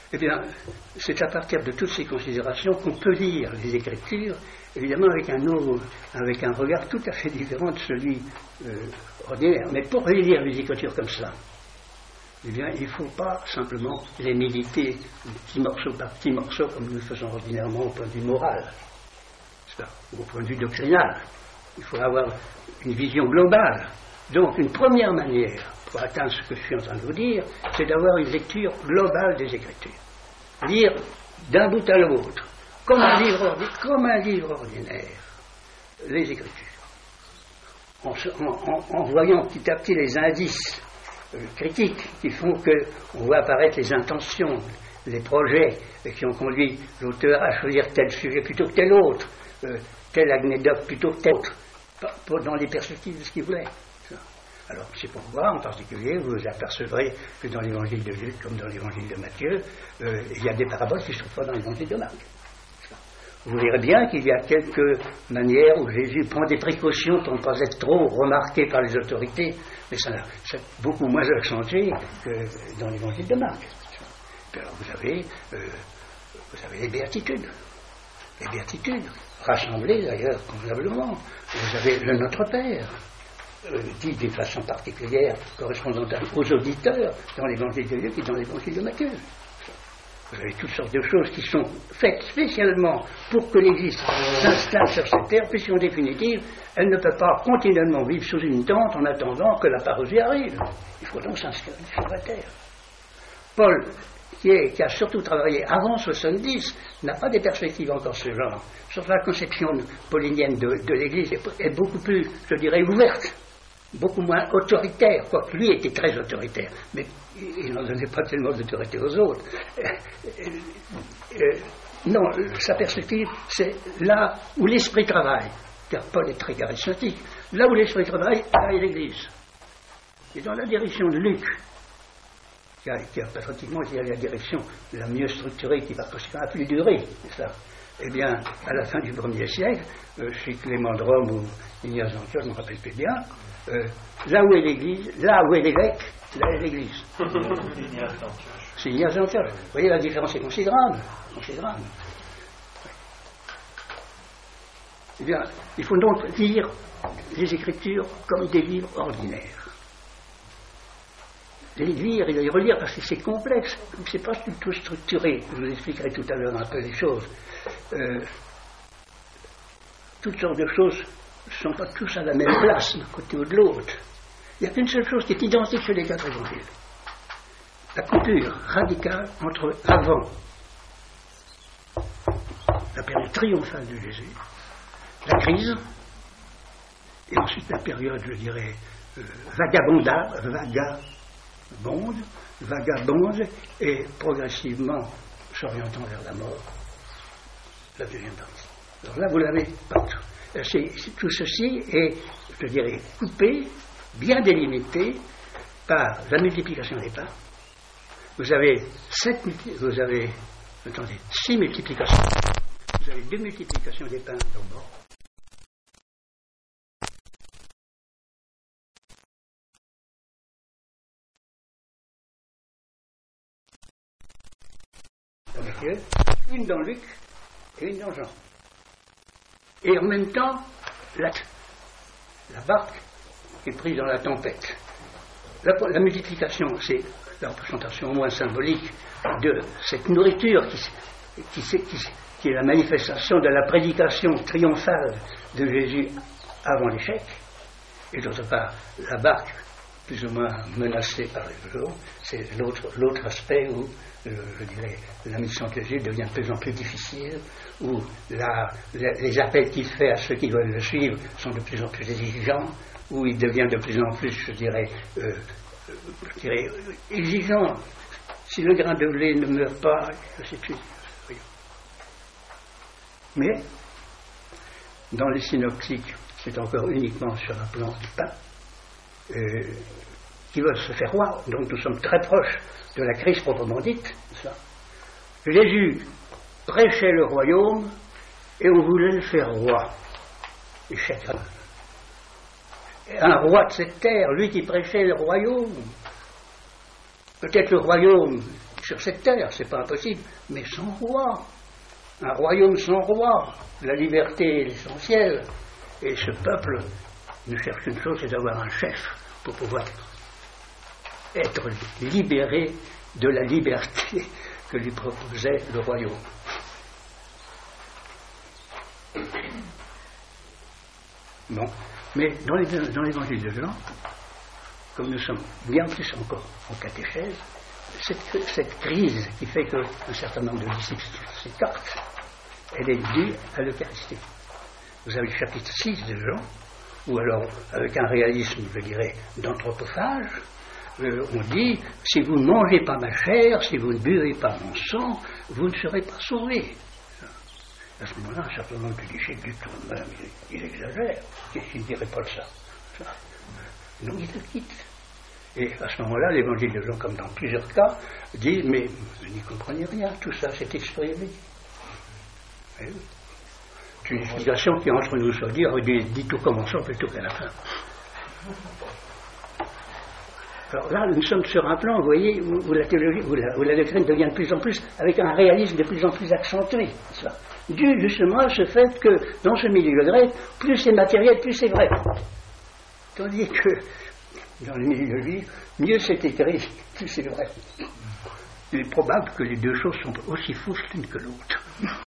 Eh bien, c'est à partir de toutes ces considérations qu'on peut lire les Écritures, évidemment avec un regard tout à fait différent de celui ordinaire. Mais pour lire les Écritures comme ça, eh bien, il ne faut pas simplement les méditer petit morceau par petit morceau comme nous le faisons ordinairement au point de vue moral, ou au point de vue doctrinal. Il faut avoir une vision globale. Donc, une première manière pour atteindre ce que je suis en train de vous dire, c'est d'avoir une lecture globale des Écritures. Lire d'un bout à l'autre, comme un livre ordinaire, les Écritures. En voyant petit à petit les indices critiques qui font qu'on voit apparaître les intentions, les projets qui ont conduit l'auteur à choisir tel sujet plutôt que tel autre, tel anecdote plutôt que tel autre, dans les perspectives de ce qu'il voulait. Alors, c'est pourquoi, en particulier, vous apercevrez que dans l'évangile de Luc, comme dans l'évangile de Matthieu, il y a des paraboles qui ne se trouvent pas dans l'évangile de Marc. Vous verrez bien qu'il y a quelques manières où Jésus prend des précautions pour ne pas être trop remarqué par les autorités, mais c'est beaucoup moins accentué que dans l'évangile de Marc. Alors, vous avez les béatitudes. Les béatitudes, rassemblées d'ailleurs convenablement. Vous avez le Notre Père, dit d'une façon particulière, correspondant aux auditeurs, dans l'évangile de Luc et dans l'évangile de Matthieu. Vous avez toutes sortes de choses qui sont faites spécialement pour que l'Église s'installe sur cette terre, puisqu'en définitive, elle ne peut pas continuellement vivre sous une tente en attendant que la parousie arrive. Il faut donc s'inscrire sur la terre. Paul, qui a surtout travaillé avant 70, n'a pas des perspectives encore ce genre. Surtout la conception paulinienne de l'Église est beaucoup plus, je dirais, ouverte, beaucoup moins autoritaire, quoique lui était très autoritaire, mais il n'en donnait pas tellement d'autorité aux autres. Non, sa perspective, c'est là où l'Esprit travaille, car Paul est très charismatique. Là où l'Esprit travaille, là est l'Église. Et dans la direction de Luc, qui a pratiquement été la direction la mieux structurée, qui va presque plus durer, c'est ça. Eh bien, à la fin du 1er siècle, chez Clément de Rome ou Ignace d'Antioche, je ne me rappelle plus bien, là où est l'Église, là où est l'évêque, là est l'Église. C'est Ignace d'Antioche. Vous voyez, la différence est considérable. Eh bien, il faut donc lire les Écritures comme des livres ordinaires. Les lire et les relire parce que c'est complexe, c'est pas du tout structuré. Je vous expliquerai tout à l'heure un peu les choses. Toutes sortes de choses ne sont pas tous à la même place d'un côté ou de l'autre. Il n'y a qu'une seule chose qui est identique chez les 4 évangiles. La coupure radicale entre avant la période triomphale de Jésus, la crise, et ensuite la période, je dirais, vagabonde, et progressivement s'orientant vers la mort, la deuxième partie. Alors là, vous l'avez partout. Tout ceci est, je dirais, coupé, bien délimité par la multiplication des pains. Vous avez 6 multiplications. Vous avez 2 multiplications des pains au bord. Une dans Luc et une dans Jean. Et en même temps, la barque est prise dans la tempête. La multiplication, c'est la représentation au moins symbolique de cette nourriture qui est la manifestation de la prédication triomphale de Jésus avant l'échec. Et d'autre part, la barque, plus ou moins menacée par les flots, c'est l'autre aspect où, je dirais, la mission de Jésus devient de plus en plus difficile, où les appels qu'il fait à ceux qui veulent le suivre sont de plus en plus exigeants, où il devient de plus en plus, je dirais, exigeant. Si le grain de blé ne meurt pas, je ne sais plus. Mais, dans les synoptiques, c'est encore uniquement sur un plan du pain, qui veulent se faire roi. Donc nous sommes très proches de la crise proprement dite. Ça. Jésus prêchait le royaume et on voulait le faire roi. Échec. Un roi de cette terre, lui qui prêchait le royaume. Peut-être le royaume sur cette terre, c'est pas impossible, mais sans roi. Un royaume sans roi. La liberté est l'essentiel. Et ce peuple ne cherche qu'une chose, c'est d'avoir un chef pour pouvoir être libéré de la liberté que lui proposait le royaume. Bon, mais dans l'évangile de Jean, comme nous sommes bien plus encore en catéchèse, cette crise qui fait qu'un certain nombre de disciples s'écartent, elle est due à l'Eucharistie. Vous avez le chapitre 6 de Jean, où alors, avec un réalisme, je dirais, d'anthropophage, on dit, si vous ne mangez pas ma chair, si vous ne buvez pas mon sang, vous ne serez pas sauvés. À ce moment-là, un certain nombre de disciples du tout même, il exagère. Qu'est-ce qu'il ne dirait pas de ça? Non, il le quitte. Et à ce moment-là, l'évangile de Jean, comme dans plusieurs cas, dit, mais vous n'y comprenez rien, tout ça c'est exprimé. C'est une explication qui, entre nous, soit dit tout commençant plutôt qu'à la fin. Alors là, nous sommes sur un plan, vous voyez, où la théologie, où la doctrine devient de plus en plus, avec un réalisme de plus en plus accentué. Ça. Dû justement à ce fait que, dans ce milieu grec, plus c'est matériel, plus c'est vrai. Tandis que, dans le milieu juif, mieux c'est écrit, plus c'est vrai. Il est probable que les deux choses sont aussi fausses l'une que l'autre.